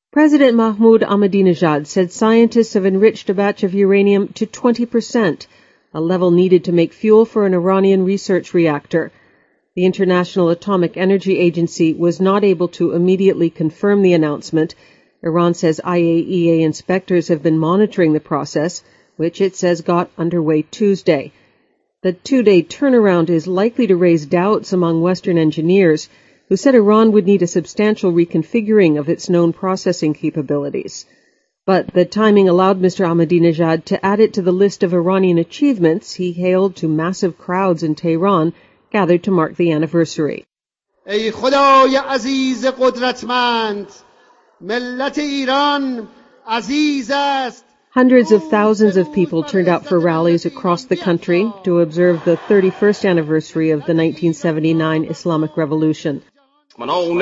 President Mahmoud Ahmadinejad said scientists have enriched a batch of uranium to 20%, a level needed to make fuel for an Iranian research reactor. The International Atomic Energy Agency was not able to immediately confirm the announcement. Iran says IAEA inspectors have been monitoring the process, which it says got underway Tuesday. The 2-day turnaround is likely to raise doubts among Western engineers, who said Iran would need a substantial reconfiguring of its known processing capabilities. But the timing allowed Mr. Ahmadinejad to add it to the list of Iranian achievements he hailed to massive crowds in Tehran gathered to mark the anniversary. Ey Khoday aziz qudratmand, millat Iran aziz ast. Hundreds of thousands of people turned out for rallies across the country to observe the 31st anniversary of the 1979 Islamic Revolution. Some of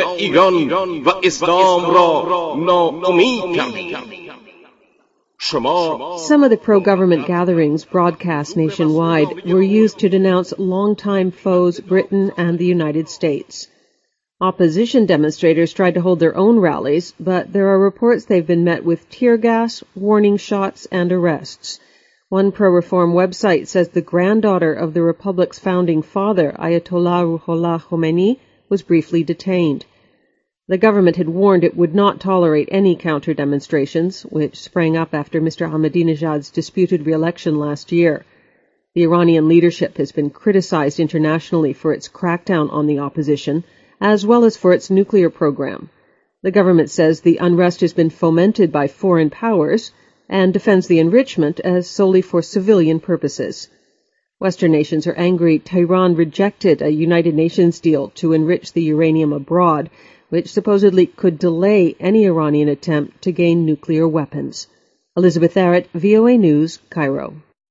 the pro-government gatherings broadcast nationwide were used to denounce longtime foes Britain and the United States. Opposition demonstrators tried to hold their own rallies, but there are reports they've been met with tear gas, warning shots, and arrests. One pro-reform website says the granddaughter of the Republic's founding father, Ayatollah Ruhollah Khomeini, was briefly detained. The government had warned it would not tolerate any counter-demonstrations, which sprang up after Mr. Ahmadinejad's disputed re-election last year. The Iranian leadership has been criticized internationally for its crackdown on the opposition, as well as for its nuclear program. The government says the unrest has been fomented by foreign powers and defends the enrichment as solely for civilian purposes. Western nations are angry Tehran rejected a United Nations deal to enrich the uranium abroad, which supposedly could delay any Iranian attempt to gain nuclear weapons. Elizabeth Arrett, VOA News, Cairo.